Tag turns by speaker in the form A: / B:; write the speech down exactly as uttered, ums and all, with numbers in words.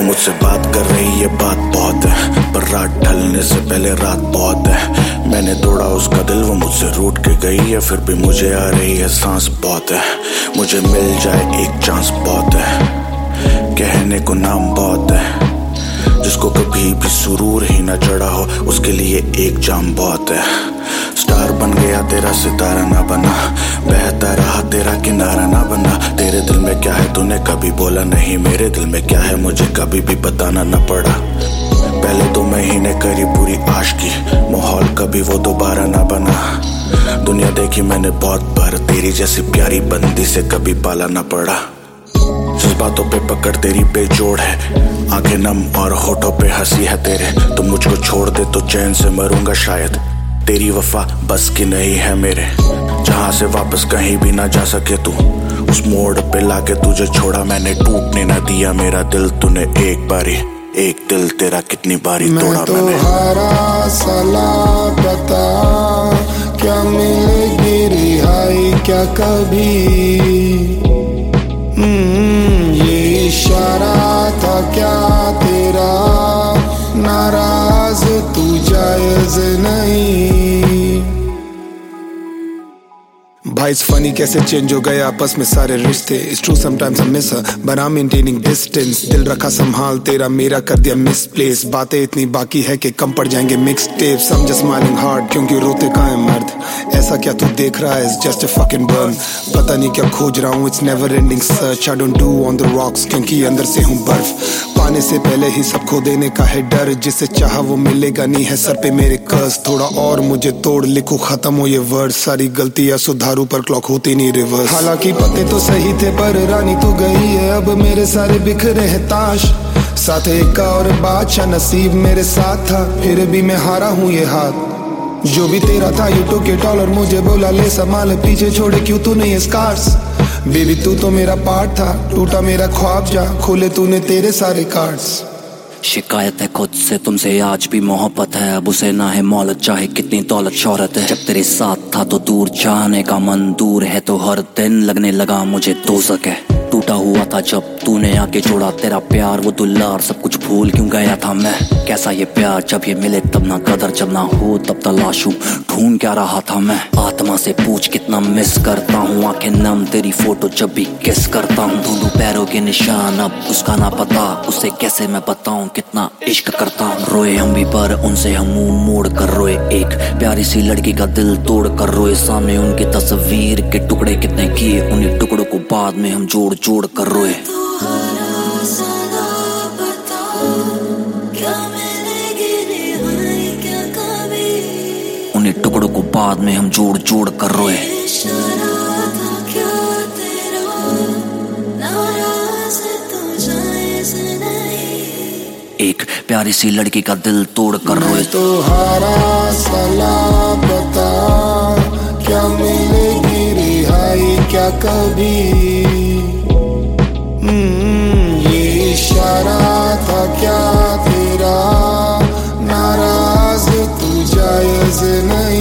A: मुझसे बात कर रही है, बात बहुत है, पर रात ढलने से पहले रात बहुत है। मैंने दौड़ा उसका दिल, वो मुझसे रूठ के गई है, फिर भी मुझे आ रही है सांस बहुत है। मुझे मिल जाए एक चांस बहुत है, कहने को नाम बहुत है। जिसको कभी भी सुरूर ही ना चढ़ा हो, उसके लिए एक जाम बहुत है। स्टार बन गया तेरा सितारा ना बना, बहता रहा तेरा किनारा ना बना। तेरे दिल में क्या है तूने कभी बोला नहीं, मेरे दिल में क्या है मुझे कभी भी बताना न पड़ा। पहले दो महीने करी पूरी आशिकी, माहौल कभी वो दोबारा ना बना। दुनिया देखी मैंने बहुत बार, तेरी जैसी प्यारी बंदी से कभी पाला ना पड़ा। बातों पे पकड़ तेरी बेजोड़ है, आंखें नम और होठों पे हंसी है तेरे। तुम मुझको छोड़ दे तो चैन से मरूंगा शायद, तेरी वफा बस की नहीं है मेरे। जहां से वापस कहीं भी ना जा सके तू, उस मोड़ पे लाके तुझे छोड़ा मैंने, टूटने ना दिया मेरा दिल तूने एक बारी। एक दिल तेरा कितनी बारी तोड़ा
B: मैं तो
A: मैंने।
B: हारा साला बता, क्या मिलेगी रिहाई क्या कभी? ये इशारा था क्या तेरा, नाराज तू जायज नहीं। भाई इट्स फनी कैसे चेंज हो गए आपस में सारे रिश्ते। It's true sometimes I miss her but I am maintaining distance. दिल रखा संभाल तेरा मेरा कर दिया मिसप्लेस। बातें इतनी बाकी है कि कम पड़ जाएंगे mix tapes. I'm just smiling hard क्योंकि रोते का है मर्द। ऐसा क्या तू देख रहा है, it's just a fucking burn। पता नहीं क्या खोज रहा हूँ, it's never ending search। I don't do on the rocks क्योंकि अंदर से हूँ बर्फ। पाने से पहले ही सब खो देने का है डर, जिसे चाहा वो मिलेगा नहीं है सर पे मेरे कर्ज। थोड़ा और मुझे तोड़ लिखो खत्म हो ये वर्ड, सारी गलतियां सुधारू पर क्लॉक होती नहीं रिवर्स। हालांकि पते तो सही थे पर रानी तू गई है, अब मेरे सारे बिखरे हैं ताश। साथ एक और बादशाह नसीब मेरे साथ था, फिर भी मैं हारा हूँ ये हाथ। जो भी तेरा था यू टुक इट ऑल और मुझे बोला ले संभाल, पीछे छोड़े क्यों तूने ये स्कार्स। बेबी तू तो मेरा पार्ट था, टूटा मेरा ख्वाब जा, खोले तूने तेरे सारे कार्ड्स।
C: शिकायत है खुद से तुमसे आज भी मोहब्बत है, अब उसे ना है मौलत चाहे कितनी दौलत शोहरत है। जब तेरे साथ था तो दूर जाने का मन, दूर है तो हर दिन लगने लगा मुझे दोज़ख है। टूटा हुआ था जब तूने आके छोड़ा तेरा प्यार, वो दुल्लार सब कुछ भूल क्यों गया था मैं। कैसा ये प्यार जब ये मिले तब ना कदर, जब ना हो तब तलाशूं ढूंढ क्या रहा था मैं। आत्मा से पूछ कितना मिस करता हूँ, आंखें नम तेरी फोटो जब भी किस करता हूँ। ढूंढूं पैरों के निशान अब उसका ना पता, उसे कैसे मैं बताऊं कितना इश्क करता हूँ। रोए हम भी पर उनसे हम मुंह मोड़ कर रोए, एक प्यारी सी लड़की का दिल तोड़ कर रोए। सामने उनकी तस्वीर के टुकड़े कितने किए, उन्हीं टुकड़ों को बाद में हम जोड़ जोड़ कर रोए। उन्हीं टुकड़ों को बाद में हम जोड़ जोड़ कर रोए। एक प्यारी सी लड़की का दिल तोड़ कर रोए।
B: तो हारा साला बता, क्या मिलेगी रिहाई क्या कभी? ये इशारा था क्या तेरा, नाराज तू जायज नहीं।